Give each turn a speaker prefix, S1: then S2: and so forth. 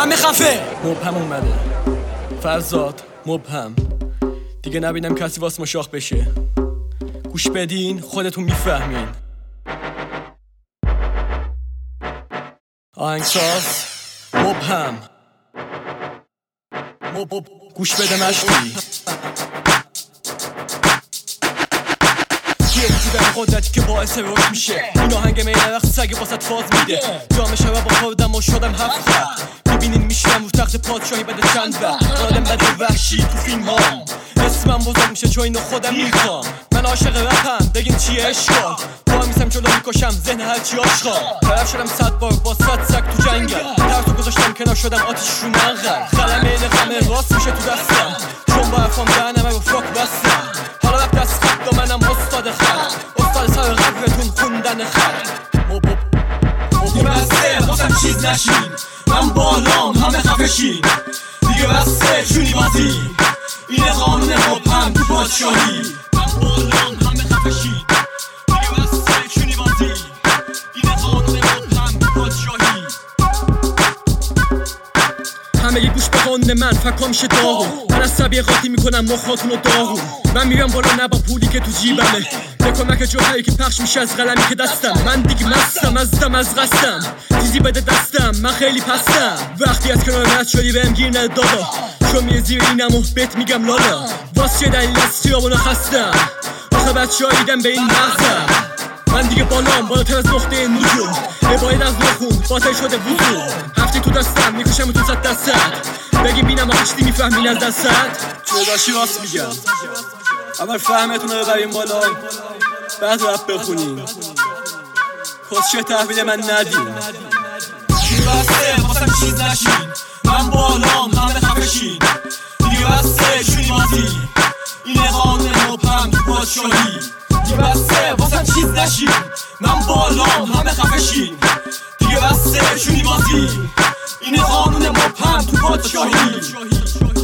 S1: همه خفه.
S2: مبهم اومده، فرزاد مبهم. دیگه نبینم کسی واس مشاخ بشه. گوش بدین خودتون میفهمین. آهنگساز مبهم. گوش بده مشتی. یه وجودم قدرتی که باعث رشد میشه. این آهنگ میله وقت سگ باست فاز میده. جامعه شبه با خودم و شدم هفت خط. ببینین میشنم رو تخت پادشاهی بده چند وقت. آدم بده وحشی تو فیلم ها. اسمم بزرگ میشه چون اینو خودم میخوام. من عاشق رپم بگین چیه اشکال. با میسم جلو میکشم ذهن هرچی آشغال. طرف شدم 100 بار با 100 سگ تو جنگل. ترسو گذاشتم کنار شدم آتیش رو ننقل. قلم این غمه راست میشه تو دستم. چون با حرفام دهنمه رو فاک بستم. حالا رفت دست خط و منم استاد خط. استاد سر قبرتون خوندن خط. دیگه بسته واسم چیز نشین. من بالام همه خفشین. دیگه بسته چونی بازی. اینه قانون مبهم تو پادشاهی. من بالام همه خفشین. دیگه بسته چونی بازی. اینه قانون مبهم تو پادشاهی. همه گوش به قانون من فکا میشه داغون. من از طبیعه قاطی میکنم مخاتونو داغون. من میرم بالا نه با پولی که تو جیبمه. به کمک جوهری که پخش میشه از قلمی که دستم. من دیگه مستم از دم از قصدم. تیزی بده دستم من خیلی پستم. وقتی از کنار رد شدی بهم گیر نده دادا. چون میره زیر اینم و بهت میگم لالا. واس چه دلیل از خیابونو خستم. آخه بچه ها دیدم به این مغزم. من دیگه بالاتر از نقطه نجوم. باید از نخون باطل شده وضوع. هفته تو دستم میکشم تو 100 دستت. بگی بینم آخه چی میفهمین از دستت. چه داشتی راست میگم. اول فهمتون رو ببریم بالا بعد رپ بخونیم. کسچه تحویل من ندیم. دیگه بسته واسم چیز نشین. من بالام همه خفشین. دیگه بسته چونی بازی. اینه قانون مبهم تو پادشاهی. دیگه بسته واسم چیز نشین. من بالام همه خفشین. دیگه بسته چونی بازی. اینه قانون مبهم تو پادشاهی.